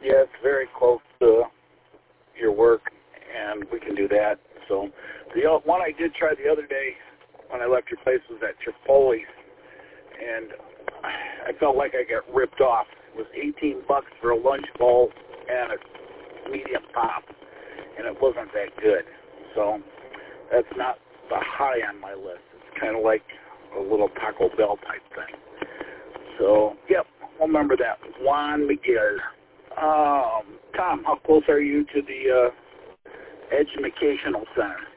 Yeah, it's very close to your work, and we can do that. So the one I did try the other day when I left your place was at Chipotle, and I felt like I got ripped off. It was $18 for a lunch bowl and a medium pop, and it wasn't that good. So that's not the high on my list. It's kind of like a little Taco Bell type thing. So, yep, I'll remember that. Juan Miguel. Tom, how close are you to the Educational Center?